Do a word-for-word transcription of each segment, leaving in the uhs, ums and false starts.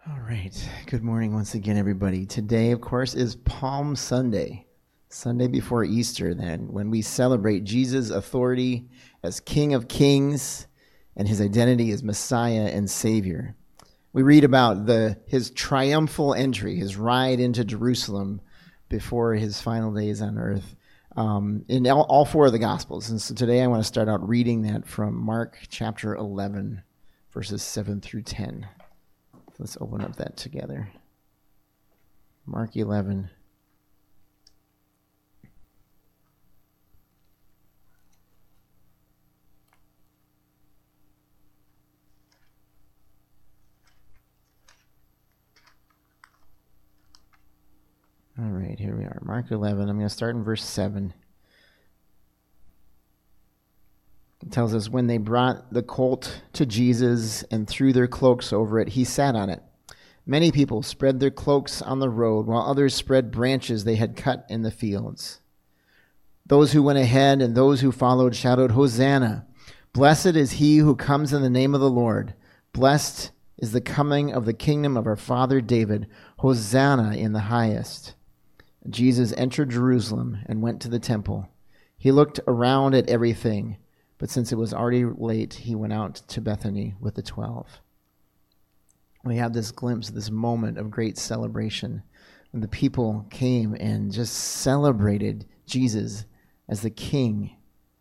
All right. Good morning once again, everybody. Today, of course, is Palm Sunday, Sunday before Easter, then, when we celebrate Jesus' authority as King of Kings and his identity as Messiah and Savior. We read about the his triumphal entry, his ride into Jerusalem before his final days on earth, um, in all, all four of the Gospels. And so today I want to start out reading that from Mark chapter eleven, verses seven through ten. Let's open up that together. Mark eleven. All right, here we are. Mark eleven. I'm going to start in verse seven. It tells us, when they brought the colt to Jesus and threw their cloaks over it, he sat on it. Many people spread their cloaks on the road, while others spread branches they had cut in the fields. Those who went ahead and those who followed shouted, "Hosanna! Blessed is he who comes in the name of the Lord. Blessed is the coming of the kingdom of our father David. Hosanna in the highest." Jesus entered Jerusalem and went to the temple. He looked around at everything, but since it was already late, he went out to Bethany with the twelve. We have this glimpse, this moment of great celebration when the people came and just celebrated Jesus as the King.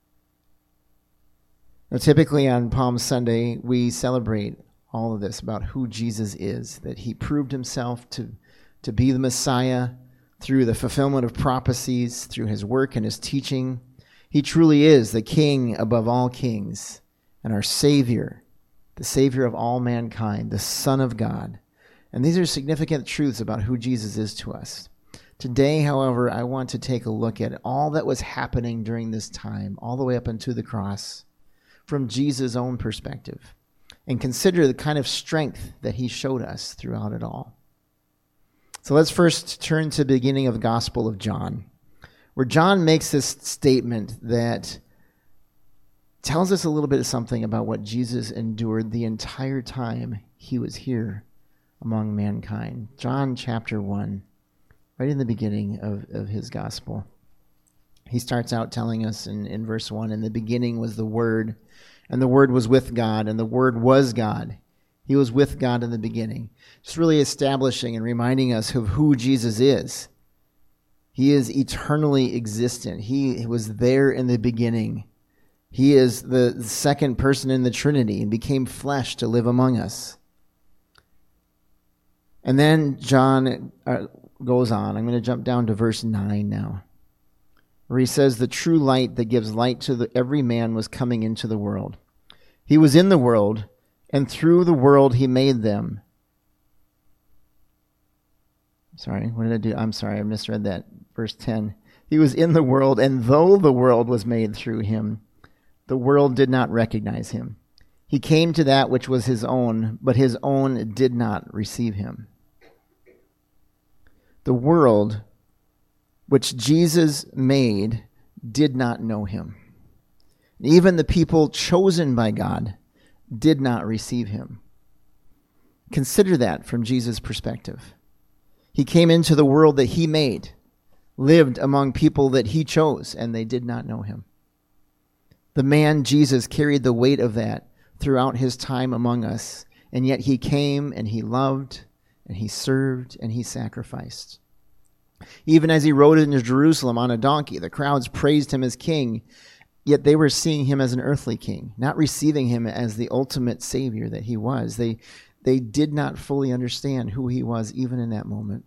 Now, typically on Palm Sunday, we celebrate all of this about who Jesus is, that he proved himself to, to be the Messiah through the fulfillment of prophecies, through his work and his teaching. He truly is the King above all kings and our Savior, the Savior of all mankind, the Son of God. And these are significant truths about who Jesus is to us. Today, however, I want to take a look at all that was happening during this time, all the way up into the cross, from Jesus' own perspective, and consider the kind of strength that he showed us throughout it all. So let's first turn to the beginning of the Gospel of John, where John makes this statement that tells us a little bit of something about what Jesus endured the entire time he was here among mankind. John chapter one, right in the beginning of, of his gospel. He starts out telling us in, in verse one, "In the beginning was the Word, and the Word was with God, and the Word was God. He was with God in the beginning." Just really establishing and reminding us of who Jesus is. He is eternally existent. He was there in the beginning. He is the second person in the Trinity and became flesh to live among us. And then John goes on. I'm going to jump down to verse nine now, where he says, "The true light that gives light to the, every man was coming into the world. He was in the world, and through the world he made them." Sorry, what did I do? I'm sorry, I misread that. Verse ten. "He was in the world, and though the world was made through him, the world did not recognize him. He came to that which was his own, but his own did not receive him." The world which Jesus made did not know him. Even the people chosen by God did not receive him. Consider that from Jesus' perspective. He came into the world that he made, lived among people that he chose, and they did not know him. The man Jesus carried the weight of that throughout his time among us, and yet he came and he loved and he served and he sacrificed. Even as he rode into Jerusalem on a donkey, the crowds praised him as king, yet they were seeing him as an earthly king, not receiving him as the ultimate savior that he was. They, they did not fully understand who he was even in that moment.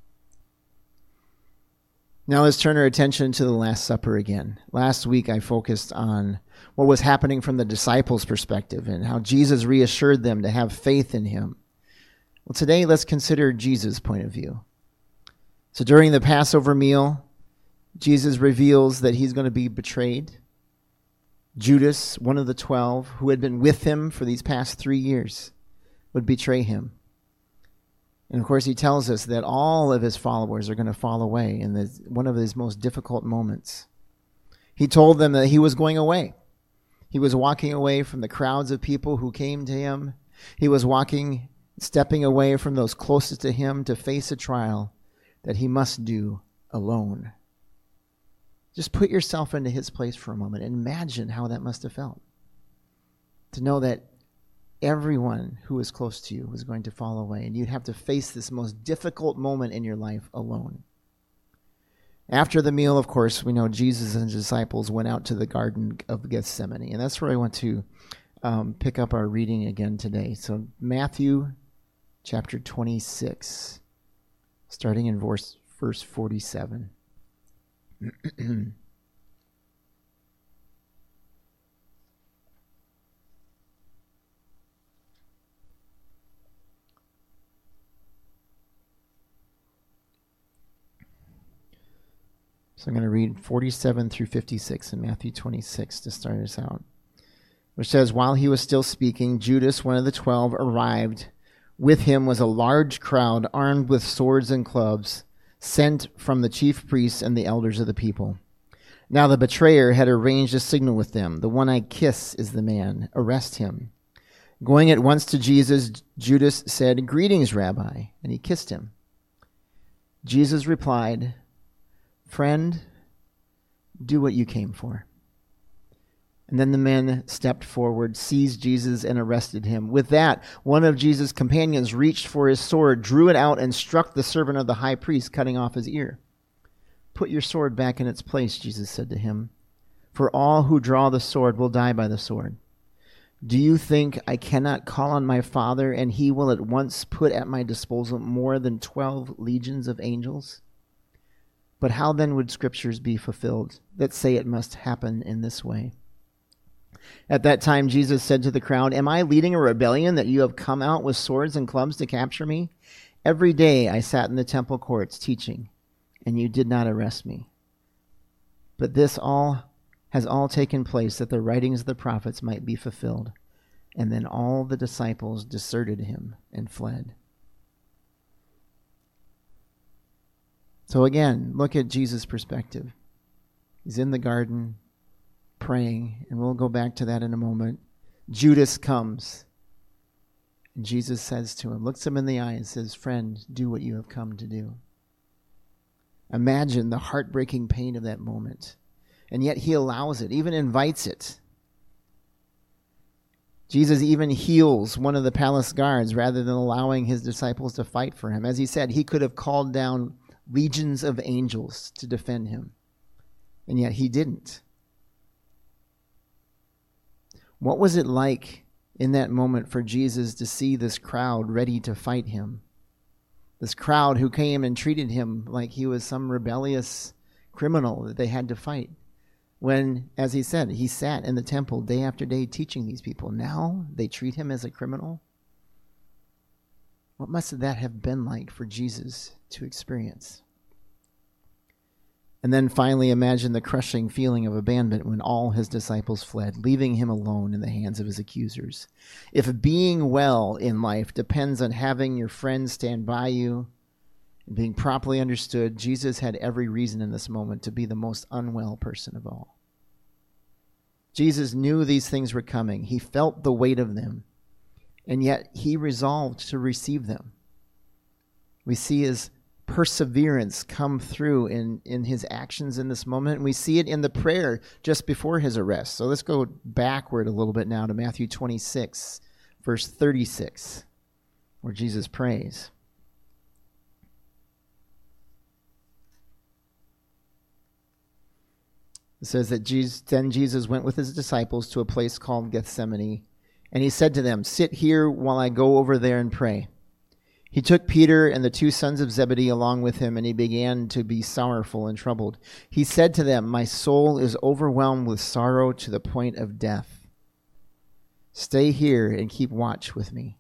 Now let's turn our attention to the Last Supper again. Last week I focused on what was happening from the disciples' perspective and how Jesus reassured them to have faith in him. Well, today let's consider Jesus' point of view. So during the Passover meal, Jesus reveals that he's going to be betrayed. Judas, one of the twelve, who had been with him for these past three years, would betray him. And of course, he tells us that all of his followers are going to fall away in this, one of his most difficult moments. He told them that he was going away. He was walking away from the crowds of people who came to him. He was walking stepping away from those closest to him to face a trial that he must do alone. Just put yourself into his place for a moment and imagine how that must have felt. To know that everyone who was close to you was going to fall away, and you'd have to face this most difficult moment in your life alone. After the meal, of course, we know Jesus and his disciples went out to the Garden of Gethsemane, and that's where I want to um, pick up our reading again today. So Matthew chapter twenty-six, starting in verse, verse forty-seven. So I'm going to read forty-seven through fifty-six in Matthew twenty-six to start us out, which says, "While he was still speaking, Judas, one of the twelve, arrived. With him was a large crowd armed with swords and clubs, sent from the chief priests and the elders of the people. Now the betrayer had arranged a signal with them. 'The one I kiss is the man. Arrest him.' Going at once to Jesus, Judas said, 'Greetings, Rabbi,' and he kissed him. Jesus replied, 'Friend, do what you came for.' And then the men stepped forward, seized Jesus, and arrested him. With that, one of Jesus' companions reached for his sword, drew it out, and struck the servant of the high priest, cutting off his ear. 'Put your sword back in its place,' Jesus said to him, 'for all who draw the sword will die by the sword. Do you think I cannot call on my Father, and he will at once put at my disposal more than twelve legions of angels? But how then would scriptures be fulfilled that say it must happen in this way?' At that time, Jesus said to the crowd, 'Am I leading a rebellion that you have come out with swords and clubs to capture me? Every day I sat in the temple courts teaching, and you did not arrest me. But this all has all taken place that the writings of the prophets might be fulfilled.' And then all the disciples deserted him and fled." So again, look at Jesus' perspective. He's in the garden praying, and we'll go back to that in a moment. Judas comes, and Jesus says to him, looks him in the eye and says, "Friend, do what you have come to do." Imagine the heartbreaking pain of that moment. And yet he allows it, even invites it. Jesus even heals one of the palace guards rather than allowing his disciples to fight for him. As he said, he could have called down legions of angels to defend him, and yet he didn't. What was it like in that moment for Jesus to see this crowd ready to fight him? This crowd who came and treated him like he was some rebellious criminal that they had to fight. When, as he said, he sat in the temple day after day teaching these people. Now they treat him as a criminal? What must that have been like for Jesus to experience? And then finally imagine the crushing feeling of abandonment when all his disciples fled, leaving him alone in the hands of his accusers. If being well in life depends on having your friends stand by you and being properly understood, Jesus had every reason in this moment to be the most unwell person of all. Jesus knew these things were coming. He felt the weight of them, and yet he resolved to receive them. We see his perseverance come through in, in his actions in this moment, and we see it in the prayer just before his arrest. So let's go backward a little bit now to Matthew twenty-six, verse thirty-six, where Jesus prays. It says that Jesus, then Jesus went with his disciples to a place called Gethsemane, and he said to them, "Sit here while I go over there and pray." He took Peter and the two sons of Zebedee along with him, and he began to be sorrowful and troubled. He said to them, "My soul is overwhelmed with sorrow to the point of death. Stay here and keep watch with me."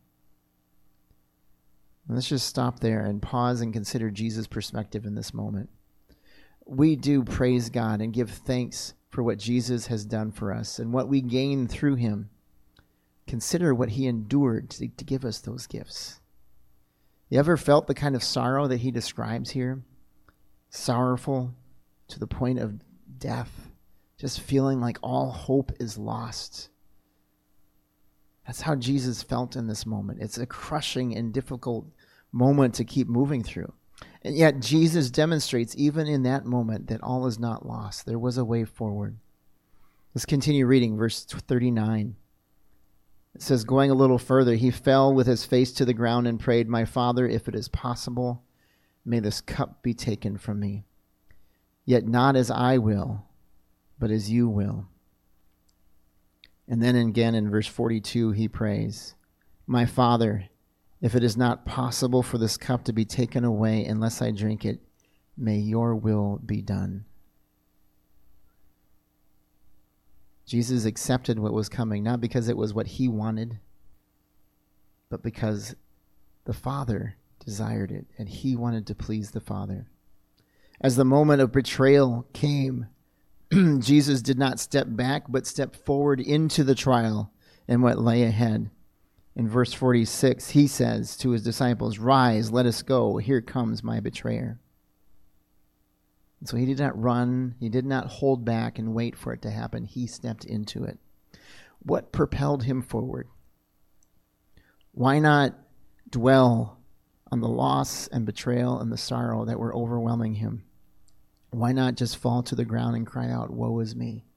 Let's just stop there and pause and consider Jesus' perspective in this moment. We do praise God and give thanks for what Jesus has done for us and what we gain through him. Consider what he endured to, to give us those gifts. You ever felt the kind of sorrow that he describes here? Sorrowful to the point of death, just feeling like all hope is lost. That's how Jesus felt in this moment. It's a crushing and difficult moment to keep moving through. And yet Jesus demonstrates even in that moment that all is not lost. There was a way forward. Let's continue reading verse thirty-nine. It says, going a little further, he fell with his face to the ground and prayed, my Father, if it is possible, may this cup be taken from me. Yet not as I will, but as you will. And then again in verse forty-two, he prays, my Father, if it is not possible for this cup to be taken away unless I drink it, may your will be done. Jesus accepted what was coming, not because it was what he wanted, but because the Father desired it, and he wanted to please the Father. As the moment of betrayal came, Jesus did not step back, but stepped forward into the trial and what lay ahead. In verse forty-six, he says to his disciples, rise, let us go. Here comes my betrayer. And so he did not run. He did not hold back and wait for it to happen. He stepped into it. What propelled him forward? Why not dwell on the loss and betrayal and the sorrow that were overwhelming him? Why not just fall to the ground and cry out, woe is me?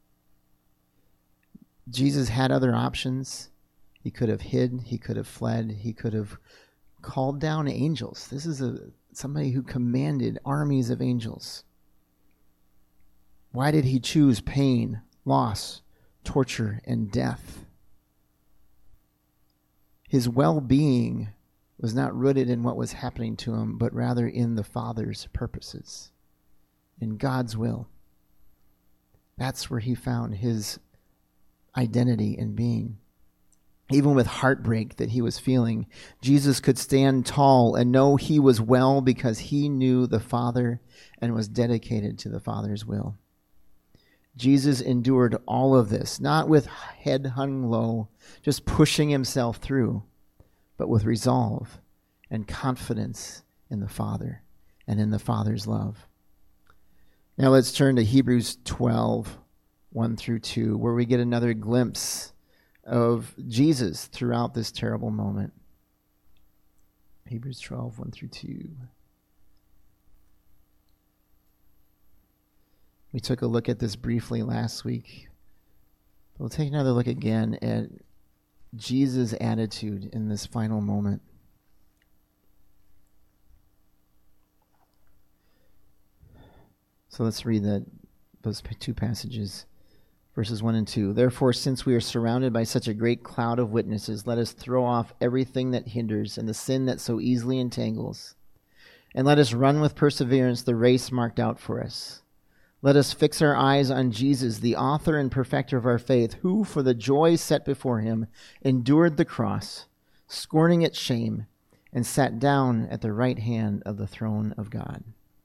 Jesus had other options. He could have hid. He could have fled. He could have called down angels. This is a somebody who commanded armies of angels. Why did he choose pain, loss, torture, and death? His well-being was not rooted in what was happening to him, but rather in the Father's purposes, in God's will. That's where he found his identity and being. Even with heartbreak that he was feeling, Jesus could stand tall and know he was well because he knew the Father and was dedicated to the Father's will. Jesus endured all of this, not with head hung low, just pushing himself through, but with resolve and confidence in the Father and in the Father's love. Now let's turn to Hebrews twelve, one through two, where we get another glimpse of Jesus throughout this terrible moment. Hebrews twelve, one through two. We took a look at this briefly last week. We'll take another look again at Jesus' attitude in this final moment. So let's read that, those two passages. Verses one and two. Therefore, since we are surrounded by such a great cloud of witnesses, let us throw off everything that hinders and the sin that so easily entangles. And let us run with perseverance the race marked out for us. Let us fix our eyes on Jesus, the author and perfecter of our faith, who, for the joy set before him, endured the cross, scorning its shame, and sat down at the right hand of the throne of God.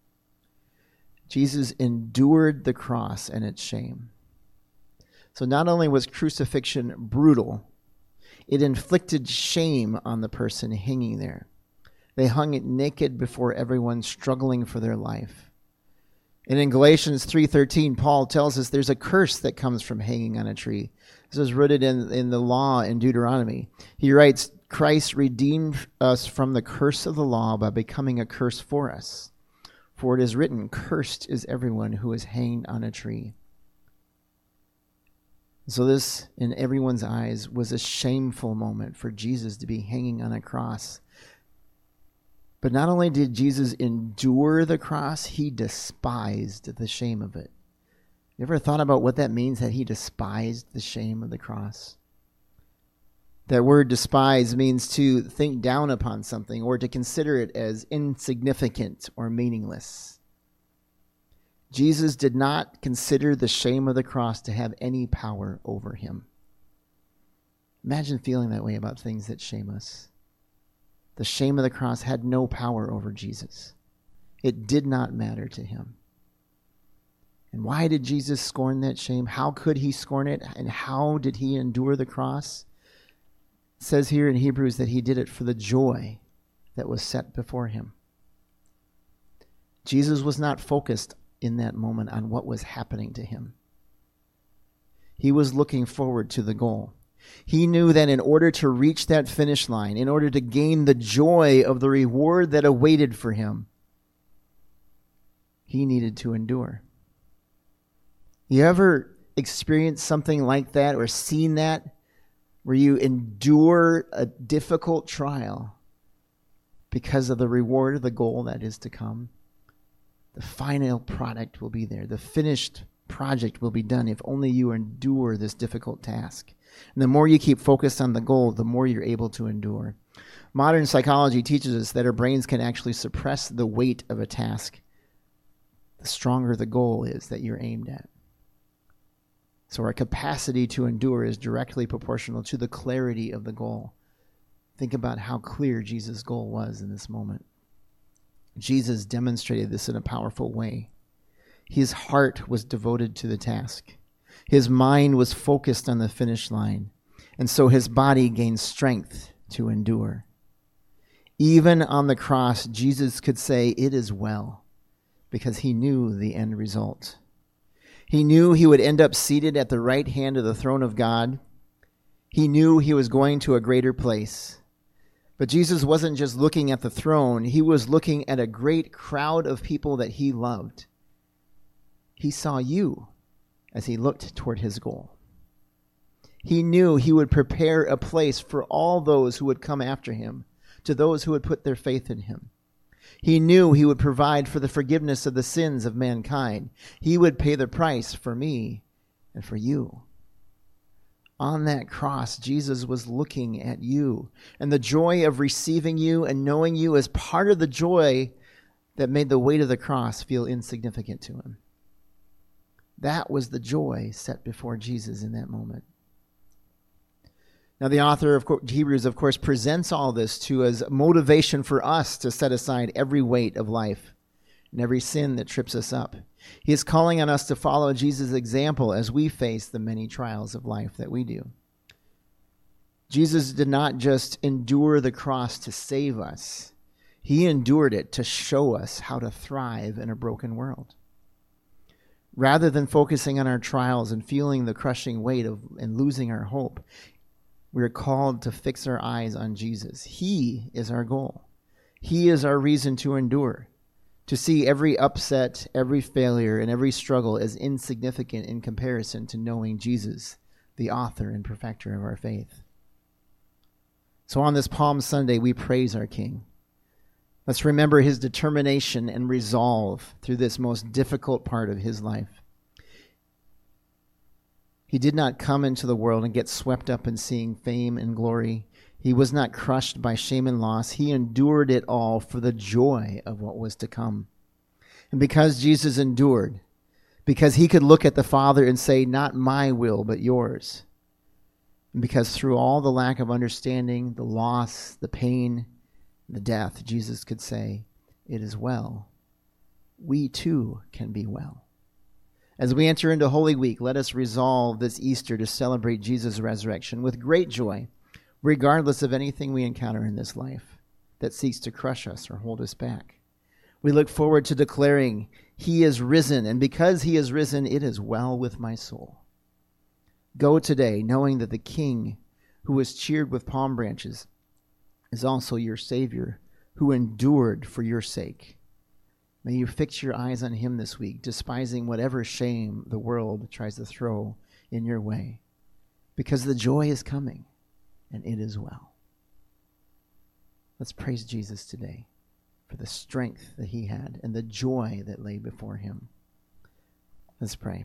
Jesus endured the cross and its shame. So not only was crucifixion brutal, it inflicted shame on the person hanging there. They hung it naked before everyone, struggling for their life. And in Galatians three thirteen, Paul tells us there's a curse that comes from hanging on a tree. This is rooted in, in the law in Deuteronomy. He writes, Christ redeemed us from the curse of the law by becoming a curse for us. For it is written, cursed is everyone who is hanged on a tree. So this, in everyone's eyes, was a shameful moment for Jesus to be hanging on a cross. But not only did Jesus endure the cross, he despised the shame of it. You ever thought about what that means, that he despised the shame of the cross? That word despise means to think down upon something or to consider it as insignificant or meaningless. Jesus did not consider the shame of the cross to have any power over him. Imagine feeling that way about things that shame us. The shame of the cross had no power over Jesus. It did not matter to him. And why did Jesus scorn that shame? How could he scorn it? And how did he endure the cross? It says here in Hebrews that he did it for the joy that was set before him. Jesus was not focused in that moment on what was happening to him. He was looking forward to the goal. He knew that in order to reach that finish line, in order to gain the joy of the reward that awaited for him, he needed to endure. You ever experienced something like that or seen that, where you endure a difficult trial because of the reward of the goal that is to come? The final product will be there. The finished project will be done if only you endure this difficult task. And the more you keep focused on the goal, the more you're able to endure. Modern psychology teaches us that our brains can actually suppress the weight of a task the stronger the goal is that you're aimed at. So our capacity to endure is directly proportional to the clarity of the goal. Think about how clear Jesus' goal was in this moment. Jesus demonstrated this in a powerful way. His heart was devoted to the task. His mind was focused on the finish line, and so his body gained strength to endure. Even on the cross, Jesus could say, "It is well," because he knew the end result. He knew he would end up seated at the right hand of the throne of God. He knew he was going to a greater place. But Jesus wasn't just looking at the throne. He was looking at a great crowd of people that he loved. He saw you as he looked toward his goal. He knew he would prepare a place for all those who would come after him, to those who would put their faith in him. He knew he would provide for the forgiveness of the sins of mankind. He would pay the price for me and for you. On that cross, Jesus was looking at you, and the joy of receiving you and knowing you as part of the joy that made the weight of the cross feel insignificant to him. That was the joy set before Jesus in that moment. Now, the author of Hebrews, of course, presents all this to as motivation for us to set aside every weight of life and every sin that trips us up. He is calling on us to follow Jesus' example as we face the many trials of life that we do. Jesus did not just endure the cross to save us. He endured it to show us how to thrive in a broken world. Rather than focusing on our trials and feeling the crushing weight of and losing our hope, we are called to fix our eyes on Jesus. He is our goal. He is our reason to endure, to see every upset, every failure, and every struggle as insignificant in comparison to knowing Jesus, the author and perfecter of our faith. So on this Palm Sunday, we praise our King. Let's remember his determination and resolve through this most difficult part of his life. He did not come into the world and get swept up in seeing fame and glory. He was not crushed by shame and loss. He endured it all for the joy of what was to come. And because Jesus endured, because he could look at the Father and say, "Not my will, but yours," and because through all the lack of understanding, the loss, the pain, the death, Jesus could say, "It is well," we too can be well. As we enter into Holy Week, let us resolve this Easter to celebrate Jesus' resurrection with great joy, regardless of anything we encounter in this life that seeks to crush us or hold us back. We look forward to declaring, "He is risen, and because he is risen, it is well with my soul." Go today knowing that the King who was cheered with palm branches is also your Savior, who endured for your sake. May you fix your eyes on him this week, despising whatever shame the world tries to throw in your way, because the joy is coming, and it is well. Let's praise Jesus today for the strength that he had and the joy that lay before him. Let's pray.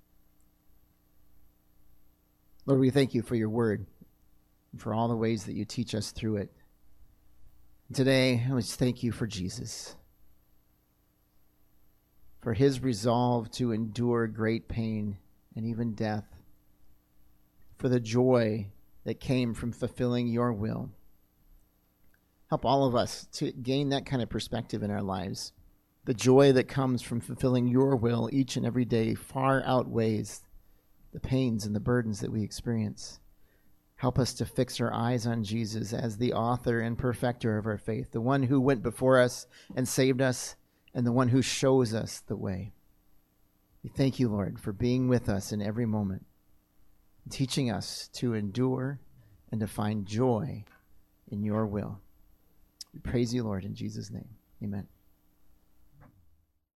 Lord, we thank you for your word and for all the ways that you teach us through it. Today, I just thank you for Jesus, for his resolve to endure great pain and even death, for the joy that came from fulfilling your will. Help all of us to gain that kind of perspective in our lives. The joy that comes from fulfilling your will each and every day far outweighs the pains and the burdens that we experience. Help us to fix our eyes on Jesus as the author and perfecter of our faith, the one who went before us and saved us, and the one who shows us the way. We thank you, Lord, for being with us in every moment. teaching us to endure and to find joy in your will. We praise you, Lord, in Jesus' name. Amen.